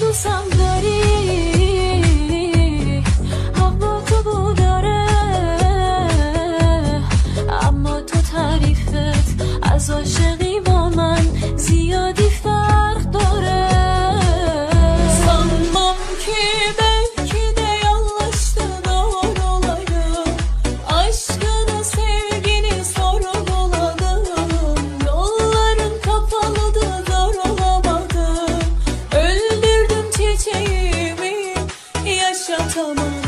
دوستم داری، حق تو بود داره، اما تو تعریفت از عاشقی با من زیادی فرق dore. Sanmam ki belki de yanlıştı, doğru olaydı. Aşkını, sevgini sorguladım. Yolların kapalıdı, zor olamadı. Öldürdüm çiçeğimi, yaşatamadım.